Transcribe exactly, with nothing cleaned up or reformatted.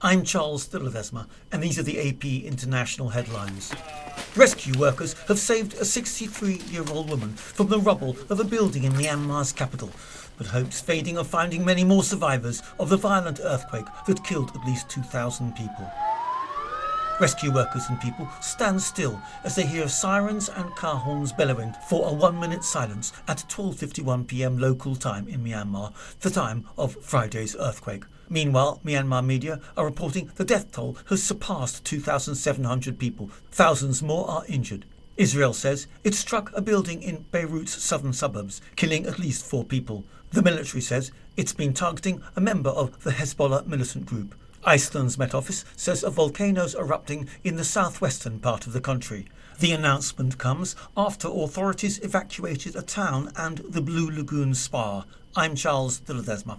I'm Charles de Ledesma, and these are the A P International headlines. Rescue workers have saved a sixty-three-year-old woman from the rubble of a building in Myanmar's capital, but hopes fading of finding many more survivors of the violent earthquake that killed at least two thousand people. Rescue workers and people stand still as they hear sirens and car horns bellowing for a one-minute silence at twelve fifty-one p m local time in Myanmar, the time of Friday's earthquake. Meanwhile, Myanmar media are reporting the death toll has surpassed two thousand seven hundred people. Thousands more are injured. Israel says it struck a building in Beirut's southern suburbs, killing at least four people. The military says it's been targeting a member of the Hezbollah militant group. Iceland's Met Office says a volcano's erupting in the southwestern part of the country. The announcement comes after authorities evacuated a town and the Blue Lagoon spa. I'm Charles de Ledesma.